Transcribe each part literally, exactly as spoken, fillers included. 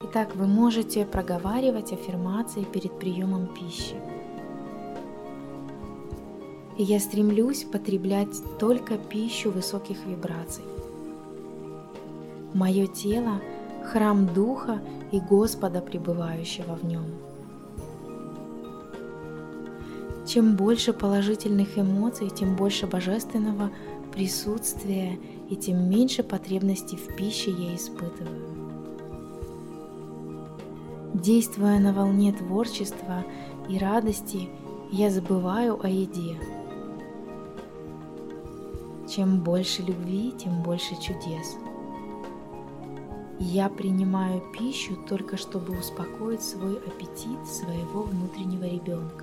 Итак, вы можете проговаривать аффирмации перед приемом пищи. И я стремлюсь потреблять только пищу высоких вибраций. Мое тело – храм Духа и Господа, пребывающего в нем. Чем больше положительных эмоций, тем больше божественного присутствия и тем меньше потребностей в пище я испытываю. Действуя на волне творчества и радости, я забываю о еде. Чем больше любви, тем больше чудес. Я принимаю пищу только чтобы успокоить свой аппетит своего внутреннего ребенка.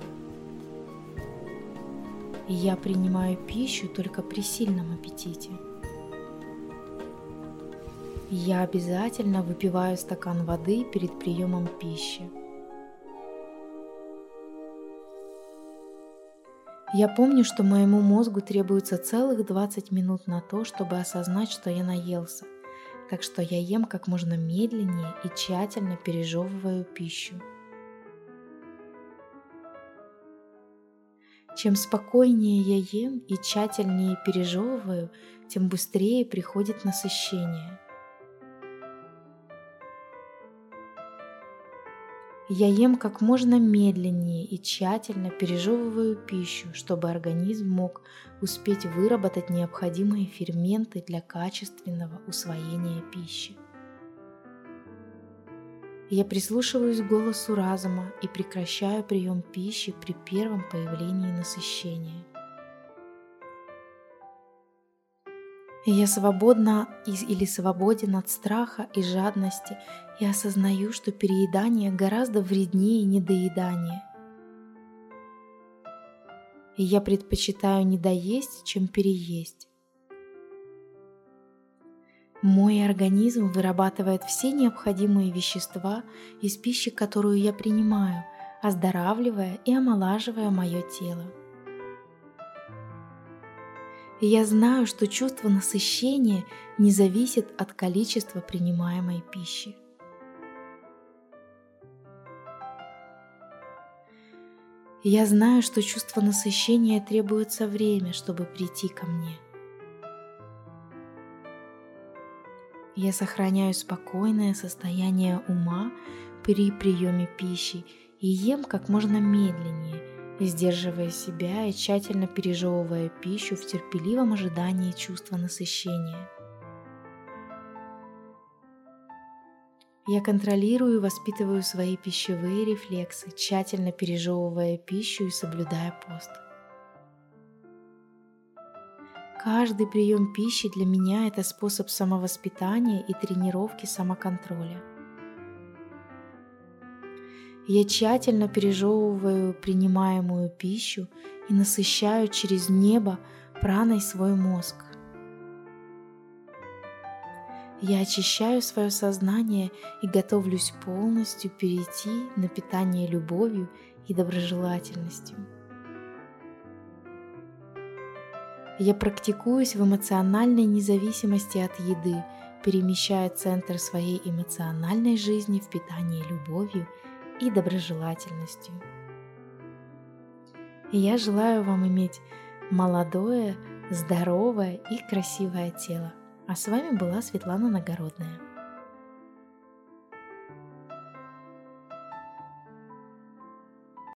И я принимаю пищу только при сильном аппетите. Я обязательно выпиваю стакан воды перед приемом пищи. Я помню, что моему мозгу требуется целых двадцать минут на то, чтобы осознать, что я наелся, так что я ем как можно медленнее и тщательно пережевываю пищу. Чем спокойнее я ем и тщательнее пережевываю, тем быстрее приходит насыщение. Я ем как можно медленнее и тщательно пережевываю пищу, чтобы организм мог успеть выработать необходимые ферменты для качественного усвоения пищи. Я прислушиваюсь к голосу разума и прекращаю прием пищи при первом появлении насыщения. Я свободна или свободен от страха и жадности и осознаю, что переедание гораздо вреднее недоедания. И я предпочитаю не доесть, чем переесть. Мой организм вырабатывает все необходимые вещества из пищи, которую я принимаю, оздоравливая и омолаживая мое тело. И я знаю, что чувство насыщения не зависит от количества принимаемой пищи. И я знаю, что чувство насыщения требуется время, чтобы прийти ко мне. Я сохраняю спокойное состояние ума при приеме пищи и ем как можно медленнее, сдерживая себя и тщательно пережевывая пищу в терпеливом ожидании чувства насыщения. Я контролирую и воспитываю свои пищевые рефлексы, тщательно пережевывая пищу и соблюдая пост. Каждый прием пищи для меня – это способ самовоспитания и тренировки самоконтроля. Я тщательно пережевываю принимаемую пищу и насыщаю через небо праной свой мозг. Я очищаю свое сознание и готовлюсь полностью перейти на питание любовью и доброжелательностью. Я практикуюсь в эмоциональной независимости от еды, перемещая центр своей эмоциональной жизни в питание любовью и доброжелательностью. И я желаю вам иметь молодое, здоровое и красивое тело. А с вами была Светлана Нагородная.